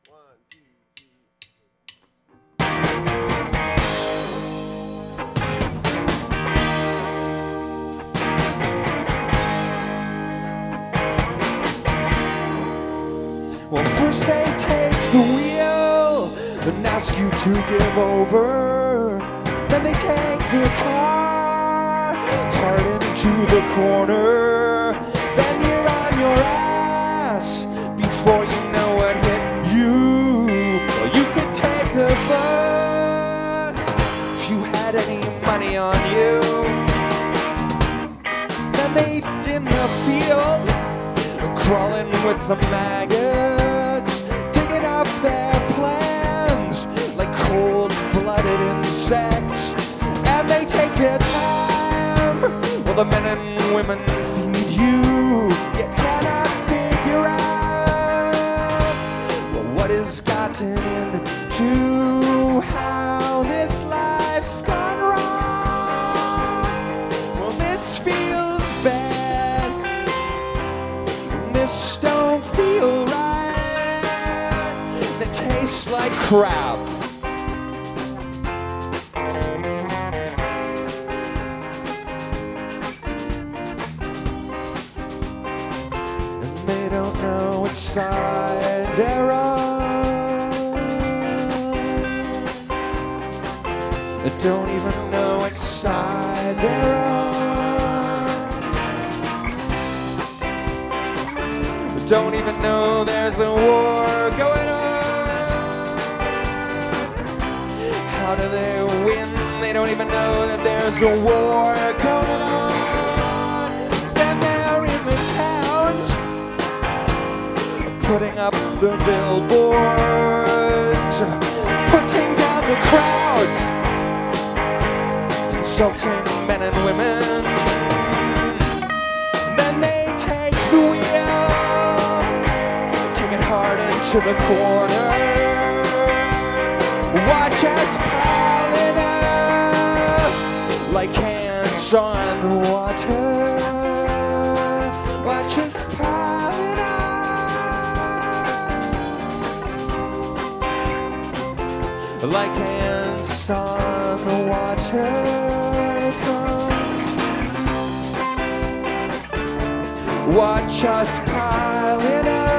One, two, three. Well, first they take the wheel and ask you to give over. Then they take the car hard into the corner. Then you're on your ass before you know what hit you. Well, you could take the bus if you had any money on you. Then they in the field crawling with the maggots, digging up their plans like cold-blooded insects. And they take their time, well, the men and women feed you, yet cannot figure out, well, what has gotten into how this life's gone wrong. Well, this feels bad. This don't feel right. It tastes like crap. And they don't know which side they're on. They don't even know which side they're on. Don't even know there's a war going on. How do they win? They don't even know that there's a war going on. Then they're in the towns, putting up the billboards, putting down the crowds, insulting men and women. Then they take the wheel, hard into the corner. Watch us piling up like hands on the water. Watch us piling up like hands on the water. Come. Watch us piling up